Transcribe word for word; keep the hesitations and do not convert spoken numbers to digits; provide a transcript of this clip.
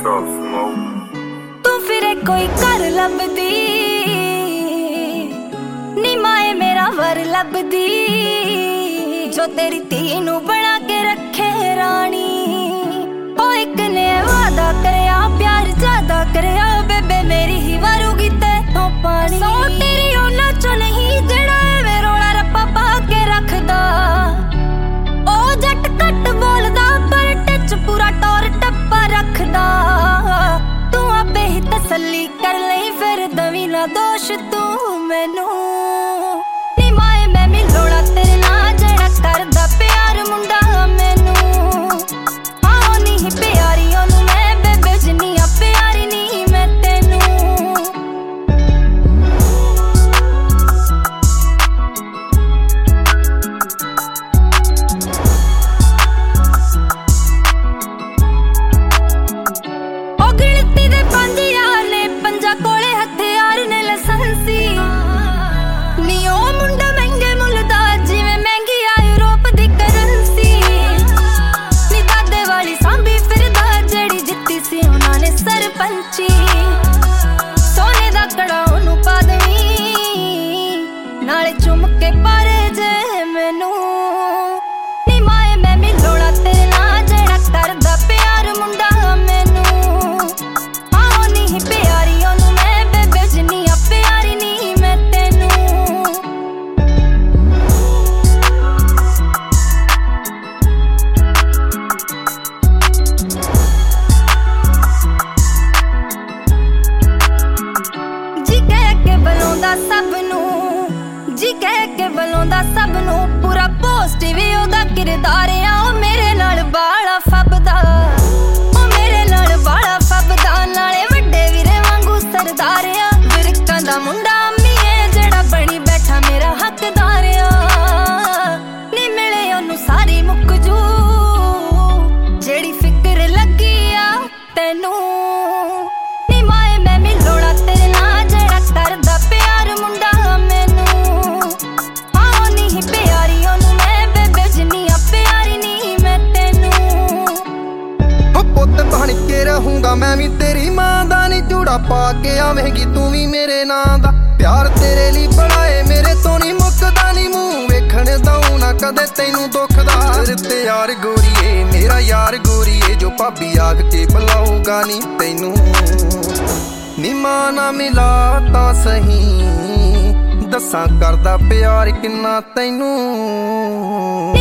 तू फिरे कोई घर लभदी नी माए मेरा वर लभदी जो तेरी धी नू बना के रखे रानी। ओ एक ने वादा करया प्यार ज्यादा करया बेबे मेरी ही वारूगी तैनों पानी। सौ तेरी ओना चो नहीं जेड़ा एवें रोला रप्पा पा के रखदा। ओ जट घट बोलदा पर टच पूरा टोर टप्पा रखदा। तू आपे ही तसल्ली कर लई फिर दवी ना दोष तू मैनू। नी माए मैं मिलोड़ा तेरे नाल जेड़ा करदा प्यार मुंडा मैनू। आओ नी प्यारी ओनू मैं बेबे जिन्नी प्यारी नी मैं तेनू। ओ गिणती दे पंज यार ने पंजा कोले हथियार ने लसंसी। नी ओ मुंडा महंगे मुलदा जिवें महंगी आ यूरोप दी करंसी। नी दादे वाली सांभी फिरदा जेड़ी जित्ती सी उन्हां ने सरपंची। सोने दा कड़ा ओनू पा देवीं नाले चुम के पारे जे मैनू। नी माए मैं मिलोड़ा तेरे नाल जेड़ा करदा प्यार मुंडा मैनू। आओ नी प्यारी ओनू मैं बेबे जिन्नी प्यारी नी मैं तेनू। जी कह के बलोंदा सब नू जी कह के बलोंदा सब नू पूरा पॉजिटिव ओदा किरदार आ। ओ मेरे नाल बाला फबदा ओ मेरे नाल बाला फबदा नाले वड्डे वीरे वांगू सरदार आ। विरकां दा मुंडा अम्मीए जेड़ा बनी बैठा मेरा हकदार आ। नी मिले ओनू सारी मुक जू जेड़ी फिक्र लगी आ तैनू। नी माए मैं मिलोड़ा तेरे नाल जेड़ा करदा प्यार मुंडा मैनू। आओ नी प्यारी ओनू मैं बेबे जिन्नी प्यारी नी मैं तेनू। ओ पुत्त बन के रहूंगा मैं भी तेरी मां दा। नी जूड़ा पा के आवेंगी तू भी मेरे नां दा। प्यार तेरे लिए बनाए मेरे तो नी मुकदा। नी मूंह वेखण दऊं ना कदे तैनू दुखदा। ते यार गोरीए मेरा यार गोरीए जो भाभी आख के बुलाऊगा नी तैनू। नी मां ना मिला तां सही दसां करदा प्यार किन्ना तैनू।